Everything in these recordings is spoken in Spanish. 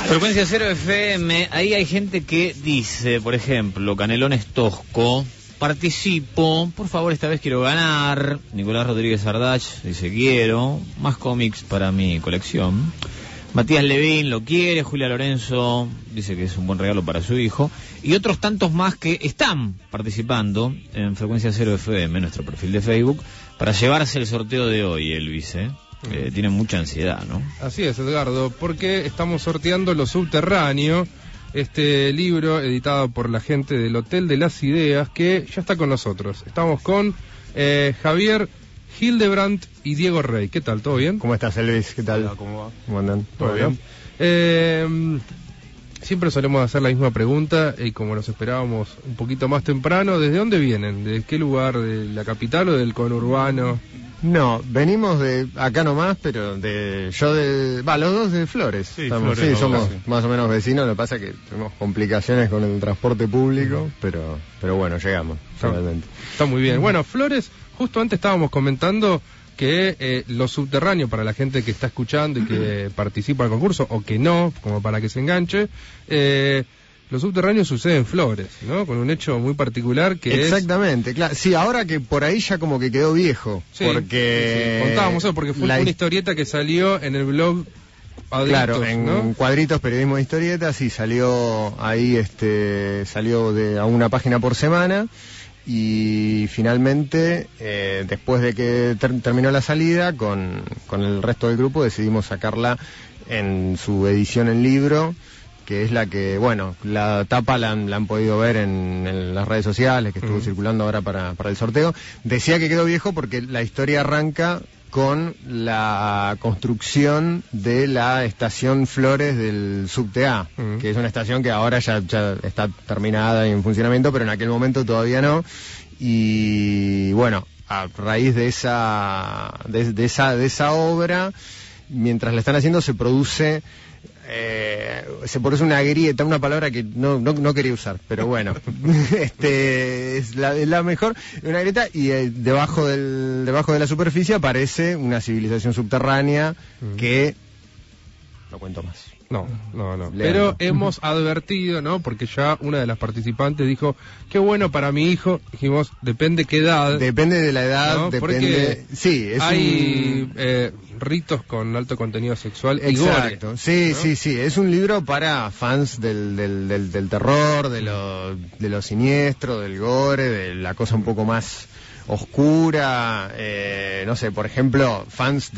Frecuencia Cero FM, ahí hay gente que dice, por ejemplo, Canelones Tosco, participo, por favor esta vez quiero ganar. Nicolás Rodríguez Ardach dice quiero, más cómics para mi colección. Matías Levín lo quiere, Julia Lorenzo dice que es un buen regalo para su hijo. Y otros tantos más que están participando en Frecuencia Cero FM, nuestro perfil de Facebook, para llevarse el sorteo de hoy, Elvis, tienen mucha ansiedad, ¿no? Así es, Edgardo, porque estamos sorteando Lo Subterráneo, este libro editado por la gente del Hotel de las Ideas, que ya está con nosotros. Estamos con Javier Hildebrandt y Diego Rey. ¿Qué tal? ¿Todo bien? ¿Cómo estás, Elvis? ¿Qué tal? Hola, ¿cómo va? ¿Cómo andan? ¿Todo bien? Siempre solemos hacer la misma pregunta y como nos esperábamos un poquito más temprano, ¿desde dónde vienen? ¿De qué lugar? ¿De la capital o del conurbano? No, venimos de acá nomás, pero los dos de Flores. Sí, Flores, somos más o menos vecinos, lo que pasa es que tenemos complicaciones con el transporte público, pero bueno, llegamos, realmente. Está muy bien. Bueno, Flores, justo antes estábamos comentando que Lo Subterráneo, para la gente que está escuchando y que participa del concurso, o que no, como para que se enganche, Lo Subterráneo sucede en Flores, ¿no? Con un hecho muy particular que Exactamente, claro. Sí, ahora que por ahí ya como que quedó viejo, sí, porque... Sí. Contábamos eso, porque fue una historieta que salió en el blog Adictos, claro, en ¿no? Cuadritos, periodismo de historietas, y salió ahí, salió a una página por semana. Y finalmente, después de que terminó la salida, con el resto del grupo decidimos sacarla en su edición en libro, que es la que, bueno, la tapa la han podido ver en las redes sociales, que estuvo circulando ahora para el sorteo. Decía que quedó viejo porque la historia arranca con la construcción de la estación Flores del Subte A, que es una estación que ahora ya está terminada y en funcionamiento, pero en aquel momento todavía no. Y bueno, a raíz de esa obra, mientras la están haciendo, se produce una grieta, una palabra que no quería usar, pero bueno, es la mejor, una grieta, y debajo de la superficie aparece una civilización subterránea que no cuento más. No. Pero hemos advertido, ¿no? Porque ya una de las participantes dijo, qué bueno para mi hijo. Dijimos, depende qué edad. Depende de la edad, ¿no? depende... Porque sí, hay ritos con alto contenido sexual y gore. Exacto, sí, ¿no? sí. Es un libro para fans del terror, de lo siniestro, del gore, de la cosa un poco más oscura, no sé, por ejemplo, fans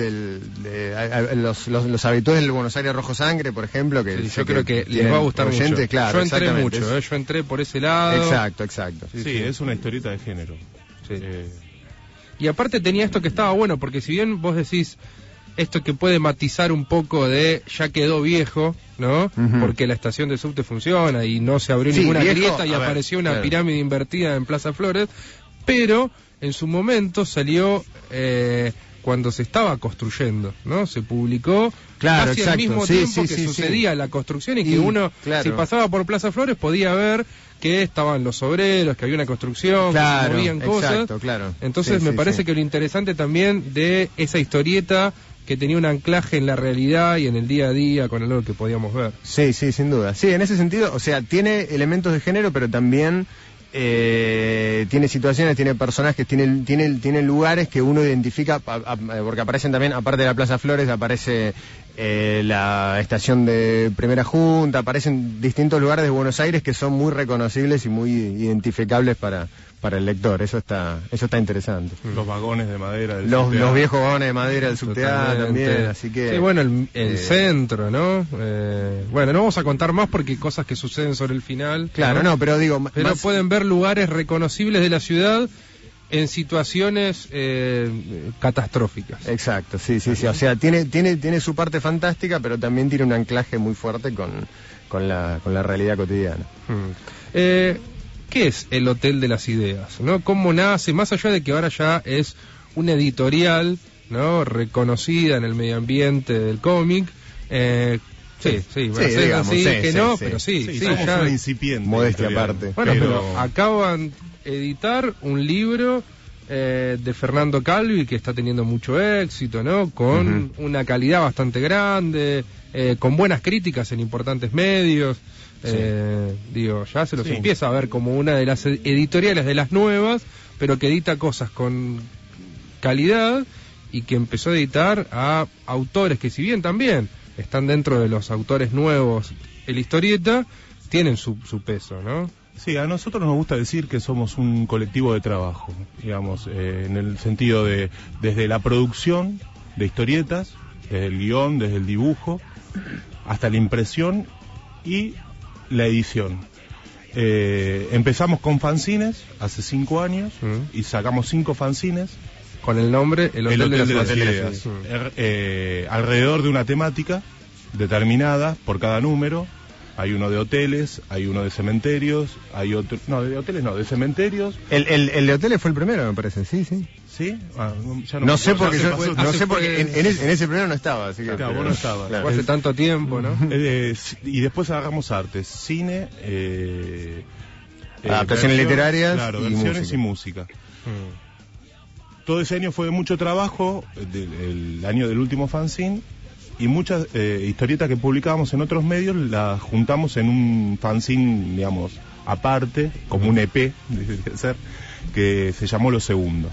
los habituales del Buenos Aires Rojo Sangre, por ejemplo, que sí, yo creo que les va a gustar oyentes, mucho. Claro, yo entré mucho, yo entré por ese lado. Exacto. Sí, es una historieta de género. Sí. Y aparte tenía esto que estaba bueno, porque si bien vos decís esto que puede matizar un poco de ya quedó viejo, ¿no? Porque la estación de subte funciona y no se abrió ninguna grieta y apareció una pirámide invertida en Plaza Flores, pero en su momento salió cuando se estaba construyendo, ¿no? Se publicó casi al mismo tiempo que sucedía la construcción y que uno, si pasaba por Plaza Flores, podía ver que estaban los obreros, que había una construcción, que se movían cosas. Entonces me parece que lo interesante también de esa historieta, que tenía un anclaje en la realidad y en el día a día con algo que podíamos ver. Sí, sin duda. Sí, en ese sentido, o sea, tiene elementos de género, pero también tiene situaciones, tiene personajes, tiene lugares que uno identifica, porque aparecen también, aparte de la Plaza Flores, aparece la estación de Primera Junta, aparecen distintos lugares de Buenos Aires que son muy reconocibles y muy identificables para el lector. Eso está interesante. Los vagones de madera del los viejos vagones de madera del Subte A también, así que... Sí, bueno, el centro, ¿no? Bueno, no vamos a contar más porque hay cosas que suceden sobre el final. Claro, no, pero digo... Pero pueden ver lugares reconocibles de la ciudad en situaciones catastróficas. Exacto, sí. O sea, tiene su parte fantástica, pero también tiene un anclaje muy fuerte con la realidad cotidiana. ¿Qué es el Hotel de las Ideas? ¿No? ¿Cómo nace? Más allá de que ahora ya es una editorial, ¿no? Reconocida en el medio ambiente del cómic. Pero somos ya una incipiente modestia editorial. aparte. Bueno, pero acaban de editar un libro de Fernando Calvi que está teniendo mucho éxito, ¿no? Con una calidad bastante grande, con buenas críticas en importantes medios. Sí. Ya se los empieza a ver como una de las editoriales de las nuevas, pero que edita cosas con calidad y que empezó a editar a autores que, si bien también están dentro de los autores nuevos en la historieta, tienen su peso, ¿no? Sí, a nosotros nos gusta decir que somos un colectivo de trabajo, digamos, en el sentido de desde la producción de historietas, desde el guión, desde el dibujo, hasta la impresión y la edición. Empezamos con fanzines hace 5 años y sacamos 5 fanzines. Con el nombre El Hotel de las Ideas. Alrededor de una temática determinada por cada número. Hay uno de hoteles, hay uno de cementerios, hay otro... No, de hoteles no, de cementerios. El de hoteles fue el primero, me parece, sí. ¿Sí? No sé porque en ese primero no estaba, así que... Claro, vos no estabas. Claro. Hace tanto tiempo, ¿no? Y después agarramos artes, cine... adaptaciones literarias, claro, versiones y música. Todo ese año fue de mucho trabajo, el año del último fanzine, y muchas historietas que publicábamos en otros medios las juntamos en un fanzine, digamos, aparte, como un EP, debería ser, que se llamó Lo Segundo.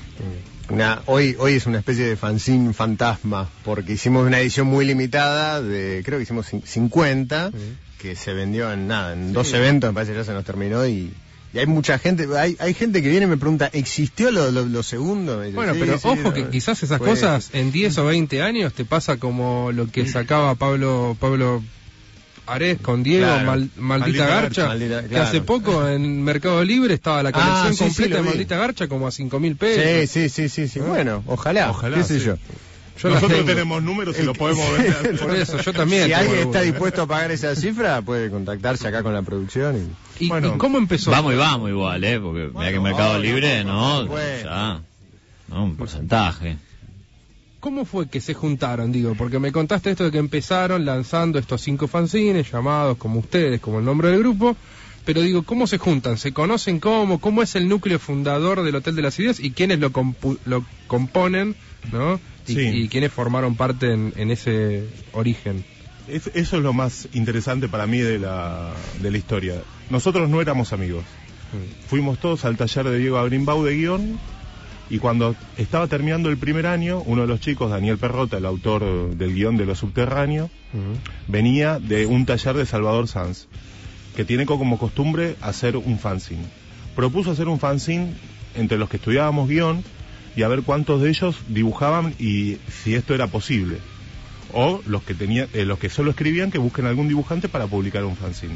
Hoy es una especie de fanzine fantasma, porque hicimos una edición muy limitada, creo que hicimos 50, que se vendió en 2 eventos, me parece que ya se nos terminó, y hay mucha gente, hay gente que viene y me pregunta, ¿existió lo segundo? Dice, bueno, pero ojo que quizás esas cosas en 10 o 20 años te pasa como lo que sacaba Pablo Ares con Diego, claro. Maldita Garcha, que hace poco en Mercado Libre estaba la colección completa de Maldita Garcha como a 5.000 pesos. Sí. Bueno, ojalá, qué sé yo. Nosotros tenemos números y los podemos vender. Por eso, yo también. Si alguien está dispuesto a pagar esa cifra, puede contactarse acá con la producción. ¿Y cómo empezó? Vamos igual, porque mira que Mercado Libre, ya, un porcentaje. ¿Cómo fue que se juntaron, Porque me contaste esto de que empezaron lanzando estos 5 fanzines, llamados como ustedes, como el nombre del grupo, pero ¿cómo se juntan? ¿Se conocen cómo? ¿Cómo es el núcleo fundador del Hotel de las Ideas? ¿Y quiénes lo componen, no? Y quiénes formaron parte en ese origen. Eso es lo más interesante para mí de la historia. Nosotros no éramos amigos. Fuimos todos al taller de Diego Agrimbau de guión, y cuando estaba terminando el primer año, uno de los chicos, Daniel Perrota, el autor del guión de Lo Subterráneo, venía de un taller de Salvador Sanz, que tiene como costumbre hacer un fanzine. Propuso hacer un fanzine entre los que estudiábamos guión, y a ver cuántos de ellos dibujaban y si esto era posible, o los que solo escribían, que busquen algún dibujante para publicar un fanzine.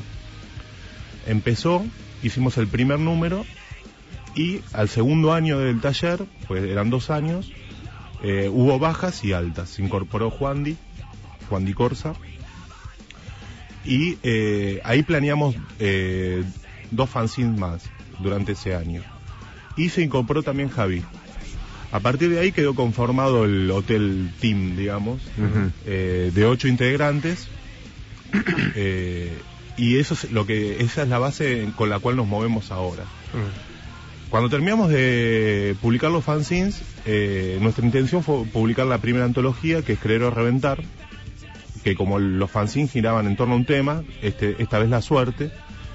Hicimos el primer número, y al segundo año del taller, pues eran 2 años, hubo bajas y altas. Se incorporó Juan Di Corsa, y ahí planeamos 2 fanzines más durante ese año, y se incorporó también Javi. A partir de ahí quedó conformado el Hotel Team, digamos, de 8 integrantes, y esa es la base con la cual nos movemos ahora. Cuando terminamos de publicar los fanzines, nuestra intención fue publicar la primera antología, que es Creer o Reventar, que como los fanzines giraban en torno a un tema, esta vez la suerte.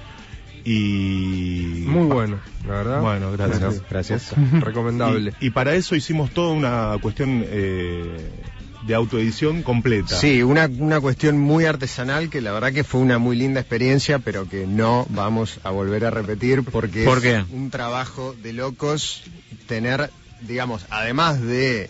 Y muy bueno, la verdad. Bueno, gracias. Recomendable. Y para eso hicimos toda una cuestión de autoedición completa. Sí, una cuestión muy artesanal, que la verdad que fue una muy linda experiencia, pero que no vamos a volver a repetir porque es un trabajo de locos tener, además de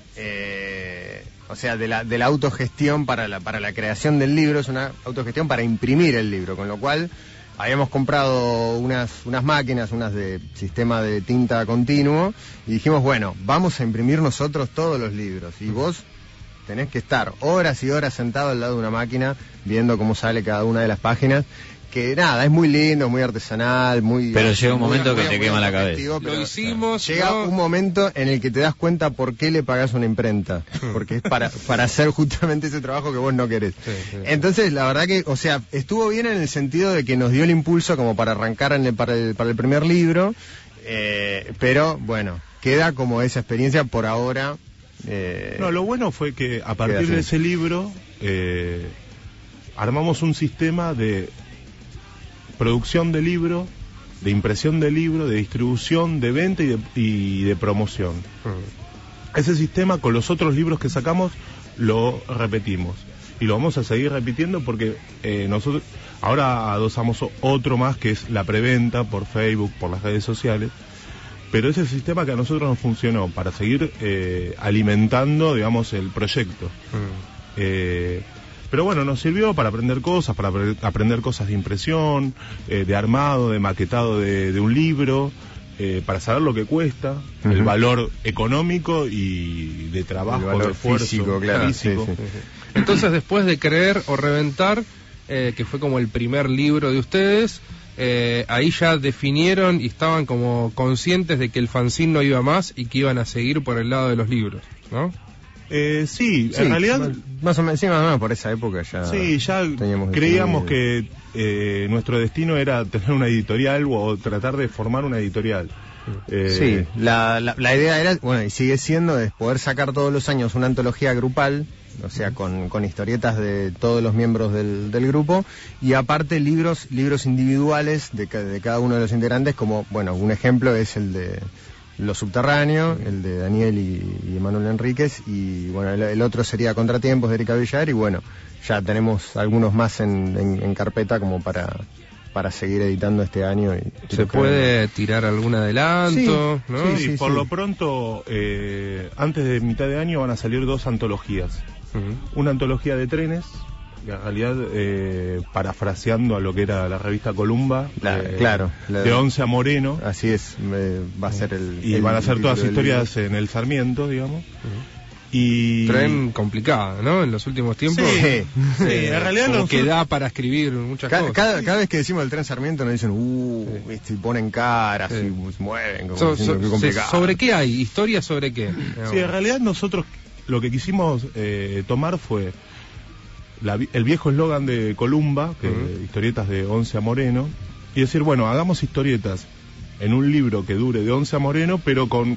de la autogestión para la creación del libro, es una autogestión para imprimir el libro, con lo cual habíamos comprado unas máquinas, unas de sistema de tinta continuo, y dijimos, bueno, vamos a imprimir nosotros todos los libros, y vos tenés que estar horas y horas sentado al lado de una máquina viendo cómo sale cada una de las páginas, que es muy lindo, muy artesanal, pero llega un momento que te quema la cabeza. Lo hicimos. Llega un momento en el que te das cuenta por qué le pagás una imprenta, porque es para hacer justamente ese trabajo que vos no querés. Sí. Entonces, la verdad que, estuvo bien en el sentido de que nos dio el impulso como para arrancar para el primer libro, pero bueno, queda como esa experiencia por ahora. Lo bueno fue que a partir de ese libro armamos un sistema de producción de libro, de impresión de libro, de distribución, de venta y de promoción. Ese sistema con los otros libros que sacamos lo repetimos y lo vamos a seguir repitiendo porque nosotros ahora adosamos otro más que es la preventa por Facebook, por las redes sociales, pero ese sistema que a nosotros nos funcionó para seguir alimentando, digamos, el proyecto. Pero bueno, nos sirvió para aprender cosas, aprender cosas de impresión, de armado, de maquetado de un libro, para saber lo que cuesta, el valor económico y de trabajo, el valor de esfuerzo físico, claro. físico. Sí. Entonces, después de Creer o Reventar, que fue como el primer libro de ustedes, ahí ya definieron y estaban como conscientes de que el fanzine no iba más y que iban a seguir por el lado de los libros, ¿no? Sí, en realidad más o menos por esa época ya. Sí, ya creíamos que nuestro destino era tener una editorial o tratar de formar una editorial. Sí, la idea era, bueno, y sigue siendo, es poder sacar todos los años una antología grupal, o sea, con historietas de todos los miembros del grupo, y aparte libros individuales de cada uno de los integrantes, como, bueno, un ejemplo es el de Lo Subterráneo, el de Daniel y Emanuel Enríquez, y bueno, el otro sería Contratiempos de Erika Villar, y bueno, ya tenemos algunos más en carpeta como para seguir editando este año. ¿Se puede tirar algún adelanto? Sí, ¿no? Sí, por lo pronto, antes de mitad de año van a salir 2 antologías. Una antología de trenes, que en realidad, parafraseando a lo que era la revista Columba, de Once a Moreno. Así es, va a ser van a ser todas historias en el Sarmiento, digamos. Y tren complicado, ¿no? En los últimos tiempos. Sí, en realidad como que da para escribir muchas cosas. Cada vez que decimos el tren Sarmiento nos dicen, y ponen caras y se mueven, como diciendo que complicado. ¿Sobre qué hay? ¿Historia sobre qué? Sí, en realidad nosotros lo que quisimos tomar fue el viejo eslogan de Columba, historietas de Once a Moreno, y decir, bueno, hagamos historietas en un libro que dure de Once a Moreno, pero con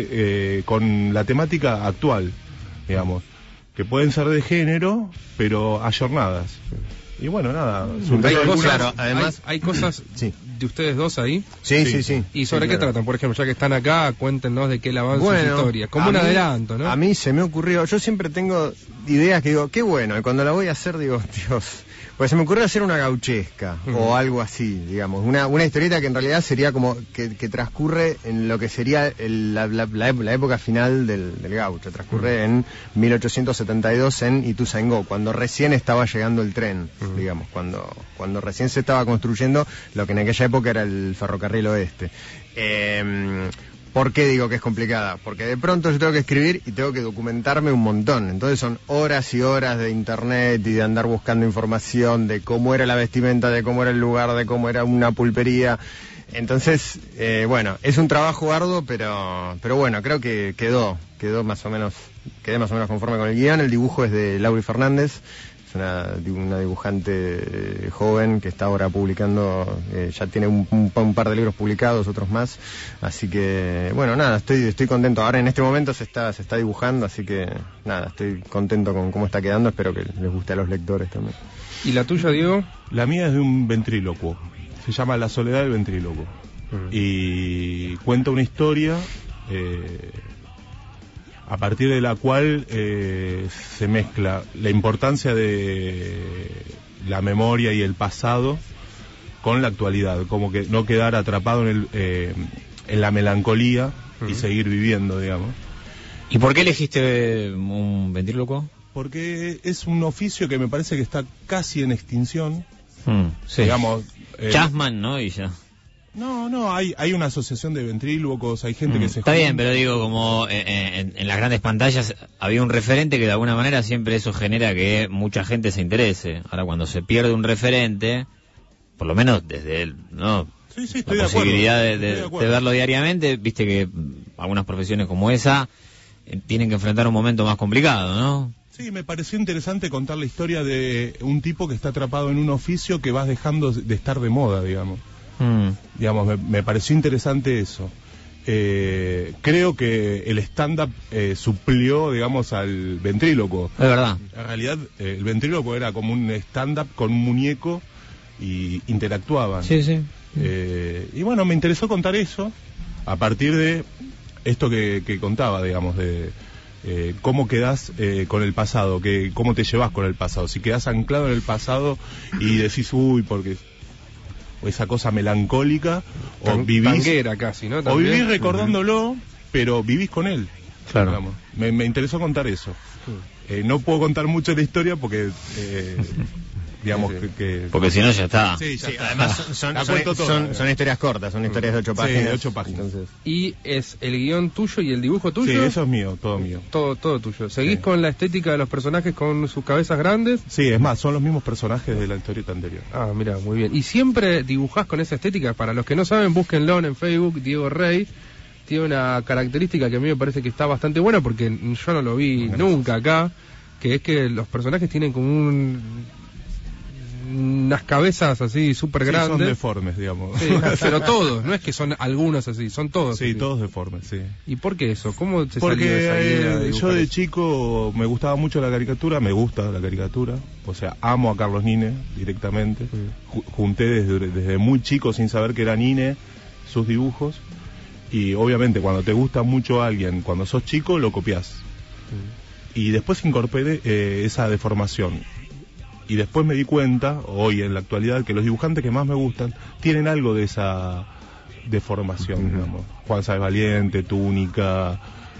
la temática actual, digamos, que pueden ser de género, pero ayornadas. Y bueno, nada. Además hay cosas de ustedes dos ahí. Sí. ¿Y sobre qué tratan? Por ejemplo, ya que están acá, cuéntenos de qué avanza su historia. Como un adelanto, ¿no? A mí se me ocurrió, yo siempre tengo ideas que digo, qué bueno, y cuando la voy a hacer digo, Dios, pues se me ocurrió hacer una gauchesca o algo así, digamos, una historieta que en realidad sería como que transcurre en lo que sería la época final del gaucho, transcurre en 1872 en Ituzaingó, cuando recién estaba llegando el tren, digamos, cuando recién se estaba construyendo lo que en aquella época era el ferrocarril oeste. ¿Por qué digo que es complicada? Porque de pronto yo tengo que escribir y tengo que documentarme un montón. Entonces son horas y horas de internet y de andar buscando información de cómo era la vestimenta, de cómo era el lugar, de cómo era una pulpería. Entonces, bueno, es un trabajo arduo, pero bueno, creo que quedé más o menos conforme con el guión. El dibujo es de Lauri Fernández. Una dibujante joven que está ahora publicando, ya tiene un par de libros publicados, otros más, así que bueno, nada, estoy contento. Ahora en este momento se está dibujando, así que nada, estoy contento con cómo está quedando, espero que les guste a los lectores también. ¿Y la tuya, Diego? La mía es de un ventrílocuo, se llama La soledad del ventrílocuo, y cuenta una historia a partir de la cual se mezcla la importancia de la memoria y el pasado con la actualidad, como que no quedar atrapado en la melancolía y seguir viviendo, digamos. ¿Y por qué elegiste un ventrílocuo? Porque es un oficio que me parece que está casi en extinción. Sí. Digamos, Chasman, ¿no? Y ya. No, hay una asociación de ventrílocos, hay gente que se... Está bien, pero digo, como en las grandes pantallas había un referente que de alguna manera siempre eso genera que mucha gente se interese. Ahora, cuando se pierde un referente, por lo menos desde la posibilidad de verlo diariamente, viste que algunas profesiones como esa tienen que enfrentar un momento más complicado, ¿no? Sí, me pareció interesante contar la historia de un tipo que está atrapado en un oficio que vas dejando de estar de moda, digamos. Digamos, me pareció interesante eso. creo que el stand-up suplió, digamos, al ventrílocuo. Es verdad. En realidad, el ventrílocuo era como un stand-up con un muñeco y interactuaban. Sí, sí. Y bueno, me interesó contar eso a partir de esto que contaba, digamos, de cómo quedás con el pasado, cómo te llevas con el pasado. Si quedás anclado en el pasado y decís, uy, porque esa cosa melancólica, o vivís tanguera casi, ¿no? O También. vivís recordándolo, pero vivís con él. Claro. Digamos. Me interesó contar eso. No puedo contar mucho de la historia porque digamos que Porque si no ya está. sí, ya Sí, está. además son historias cortas, son historias de 8 páginas. Sí, de 8 páginas. Entonces, Y es el guión tuyo y el dibujo tuyo. Sí, eso es mío, todo mío. Todo tuyo. ¿Seguís Sí. con la estética de los personajes con sus cabezas grandes? Sí, es más, son los mismos personajes de la historieta anterior. Ah, mira, muy bien. ¿Y siempre dibujás con esa estética? Para los que no saben, búsquenlo en Facebook, Diego Rey. Tiene una característica que a mí me parece que está bastante buena porque yo no lo vi nunca acá, que es que los personajes tienen como unas cabezas así súper Sí, grandes. son deformes, digamos. Sí, pero todos, no es que son algunos así, son todos. Sí, así. todos deformes, sí. ¿Y por qué eso? ¿Cómo te Porque salió esa idea de yo dibujar de eso? chico me gustaba mucho la caricatura, me gusta la caricatura, o sea, amo a Carlos Nine directamente. Junté desde muy chico sin saber que era Nine sus dibujos, y obviamente cuando te gusta mucho alguien, cuando sos chico lo copias. Y después incorporé esa deformación. Y después me di cuenta, hoy en la actualidad, que los dibujantes que más me gustan tienen algo de esa deformación, digamos. Juan Sáenz Valiente, Túnica,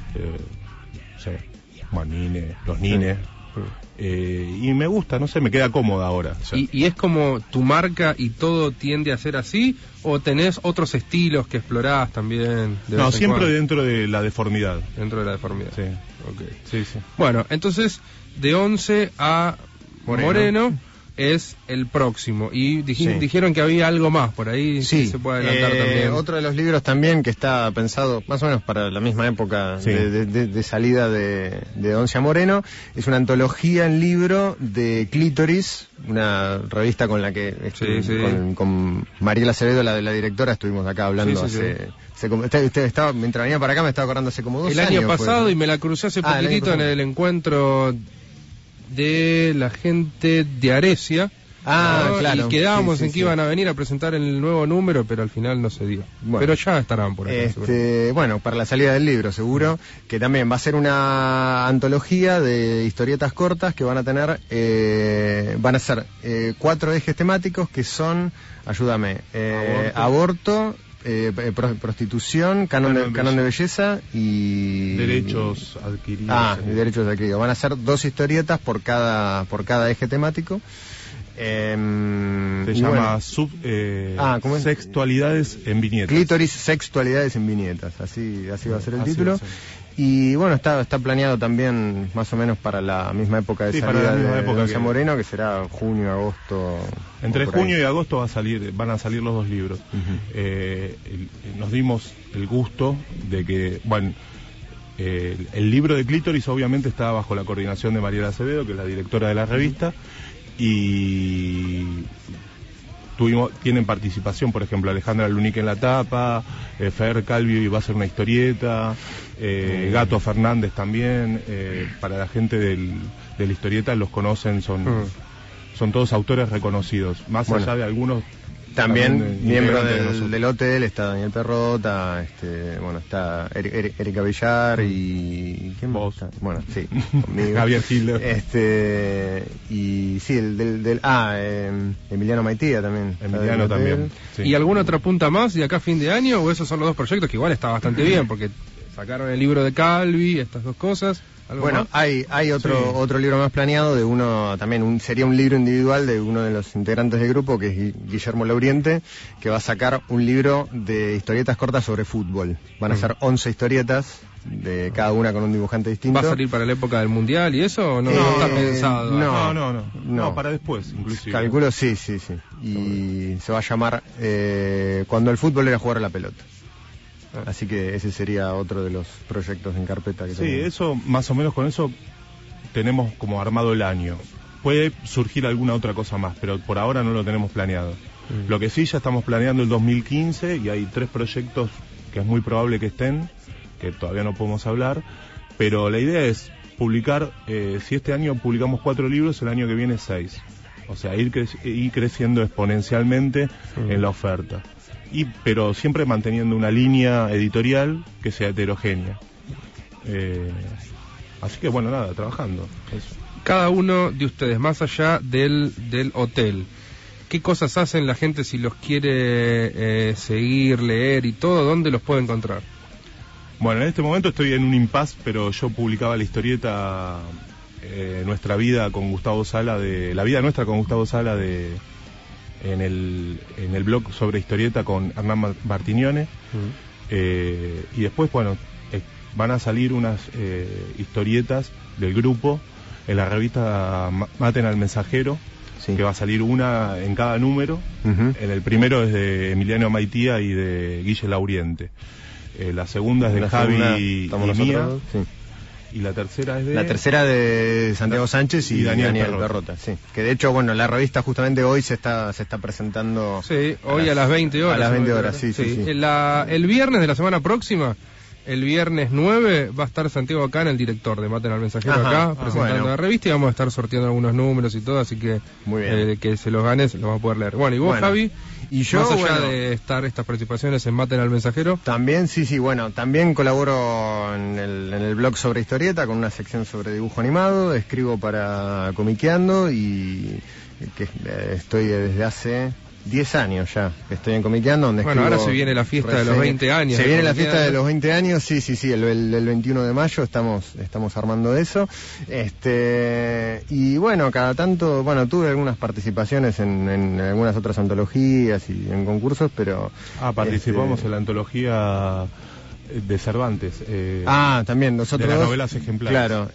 Nine, los Nines. Y me gusta, no sé, me queda cómoda ahora. O sea, ¿Y es como tu marca y todo tiende a ser así? ¿O tenés otros estilos que explorás también? De no, vez en siempre cuando? dentro de la deformidad. Dentro de la deformidad. Sí, Okay. sí, sí. Bueno, entonces, de 11 a Moreno es el próximo. Y dijeron que había algo más por ahí. sí, Se puede adelantar también. otro de los libros también que está pensado más o menos para la misma época Sí. de salida de Once a Moreno, es una antología en libro de Clítoris, una revista con la que con Mariela Acevedo, la directora, estuvimos acá hablando mientras venía para acá me estaba acordando hace como 2 el años. año pasado, y me la crucé hace el año poquitito en pasado. el encuentro de la gente de Arecia. ¿no? Claro. Y quedábamos Sí, en que sí. iban a venir a presentar el nuevo número, pero al final no se dio. Bueno. Pero ya estarán por acá. Bueno, para la salida del libro, seguro, que también va a ser una antología de historietas cortas que van a tener, van a ser 4 ejes temáticos que son, ayúdame, aborto, prostitución, canon de belleza y Derechos adquiridos. y derechos adquiridos. Van a ser 2 historietas por cada eje temático. Se y llama bueno. ¿Cómo es? Sexualidades en viñetas. Clítoris, sexualidades en viñetas, así va a ser el Así título. va a ser. Y bueno, está planeado también más o menos para la misma época de Sí, para salida la misma de época Once a que- Moreno, que será junio, agosto. Entre o por ahí. junio y agosto van a salir los 2 libros. Nos dimos el gusto de que, bueno, el libro de Clítoris obviamente está bajo la coordinación de Mariela Acevedo, que es la directora de la revista, y tienen participación, por ejemplo, Alejandra Lunique en la tapa, Fer Calvi va a hacer una historieta, Gato Fernández también, para la gente de la historieta los conocen, son todos autores reconocidos, más Bueno. allá de algunos También miembro integrantes de nosotros. del hotel está Daniel Perrota, está Erika Villar y ¿quién más Vos. está? Bueno, sí, conmigo. Javier Hitler. Y sí, Emiliano Maitía también. está Emiliano del hotel. también. Sí. ¿Y alguna otra punta más de acá a fin de año? ¿O esos son los 2 proyectos que igual está bastante bien? Porque sacaron el libro de Calvi, estas 2 cosas. ¿Algo Bueno, más? hay otro libro más planeado de uno, también sería un libro individual de uno de los integrantes del grupo, que es Guillermo Lauriente, que va a sacar un libro de historietas cortas sobre fútbol. Van a ser 11 historietas, de cada una con un dibujante distinto. ¿Va a salir para la época del Mundial y eso? ¿O no, No, está pensado? No, para después, inclusive. Calculo, sí. Y se va a llamar Cuando el fútbol era jugar a la pelota. Así que ese sería otro de los proyectos en carpeta que Sí, tenemos. eso, más o menos con eso tenemos como armado el año. Puede surgir alguna otra cosa más, pero por ahora no lo tenemos planeado. Lo que sí, ya estamos planeando el 2015 y hay 3 proyectos que es muy probable que estén, que todavía no podemos hablar, pero la idea es publicar, si este año publicamos 4 libros, el año que viene 6. O sea, ir creciendo exponencialmente en la oferta. Pero siempre manteniendo una línea editorial que sea heterogénea. Así que bueno, nada, trabajando. Eso. Cada uno de ustedes, más allá del hotel, ¿qué cosas hacen la gente si los quiere seguir, leer y todo? ¿Dónde los puede encontrar? Bueno, en este momento estoy en un impasse, pero yo publicaba la historieta Nuestra Vida con Gustavo Sala, La Vida Nuestra con Gustavo Sala en el blog sobre historieta con Hernán Martignone. Y después, bueno, van a salir unas historietas del grupo en la revista Maten al Mensajero, sí, que va a salir una en cada número. En el primero es de Emiliano Maitía y de Guille Lauriente. La segunda es de Javi y mía. Sí. Y la tercera es de Santiago Sánchez y Daniel Perrota. Sí. Que de hecho, bueno, la revista justamente hoy se está presentando. Sí, hoy a las 20 horas. A las 20 horas, sí. El viernes de la semana próxima, el viernes 9, va a estar Santiago acá, en el director de Maten al Mensajero, acá, presentando la revista, y vamos a estar sorteando algunos números y todo, así que que se los ganes, los vas a poder leer. Bueno, ¿y vos, Javi? Y yo, más allá de estar estas participaciones en Maten al Mensajero, también, también colaboro en el blog sobre historieta, con una sección sobre dibujo animado, escribo para Comiqueando, y que estoy desde hace 10 años ya que estoy en Comiqueando, donde ahora se viene la fiesta de los 20 años. Se viene la fiesta de los 20 años, sí, el 21 de mayo estamos armando eso. Y bueno, cada tanto, tuve algunas participaciones en algunas otras antologías y en concursos, pero... participamos en la antología de Cervantes. También nosotros. De las novelas ejemplares. Claro,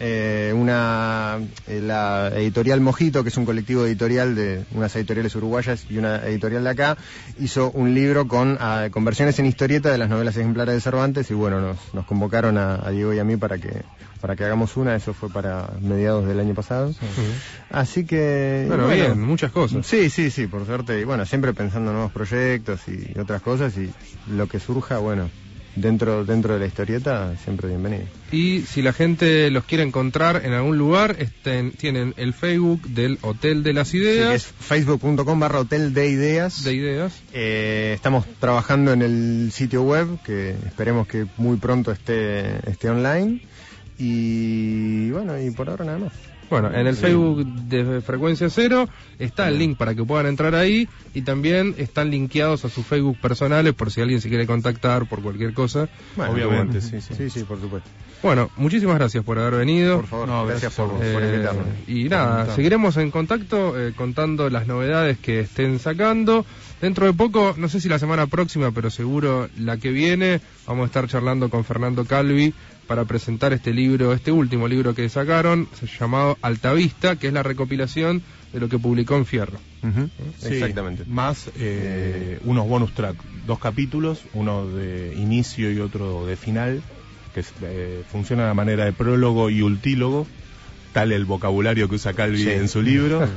la editorial Mojito, que es un colectivo editorial de unas editoriales uruguayas y una editorial de acá, hizo un libro con versiones en historieta de las novelas ejemplares de Cervantes, y bueno, nos convocaron a Diego y a mí para que hagamos una. Eso fue para mediados del año pasado. Así que... Bueno, bien, muchas cosas. Sí, por suerte. Y bueno, siempre pensando en nuevos proyectos y otras cosas, y lo que surja, dentro de la historieta, siempre bienvenido. Y si la gente los quiere encontrar en algún lugar, tienen el Facebook del Hotel de las Ideas. Sí, es facebook.com/Hotel de Ideas. Estamos trabajando en el sitio web, que esperemos que muy pronto esté online. Y bueno, y por ahora nada más. Bueno, en el Facebook de Frecuencia Cero está el link para que puedan entrar ahí, y también están linkeados a sus Facebook personales por si alguien se quiere contactar por cualquier cosa. Obviamente, sí, por supuesto. Bueno, muchísimas gracias por haber venido. Por favor, gracias por invitarnos. Y nada, seguiremos en contacto contando las novedades que estén sacando. Dentro de poco, no sé si la semana próxima, pero seguro la que viene, vamos a estar charlando con Fernando Calvi para presentar este último libro que sacaron, llamado Altavista, que es la recopilación de lo que publicó en Fierro. Exactamente. Más unos bonus track, 2 capítulos, uno de inicio y otro de final, que funciona de manera de prólogo y ultílogo, tal el vocabulario que usa Calvi en su libro,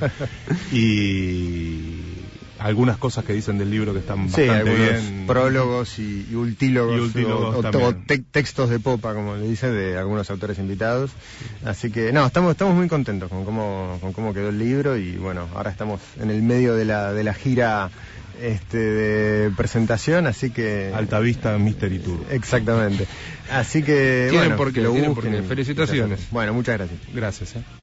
y algunas cosas que dicen del libro que están bastante bien. Prólogos y ultílogos o textos de popa, como le dicen, de algunos autores invitados. Así que estamos muy contentos con cómo quedó el libro, y bueno, ahora estamos en el medio de la gira de presentación, así que... Altavista Mystery Tour. Exactamente. Así que tienen por qué, felicitaciones. Bueno, muchas gracias. Gracias.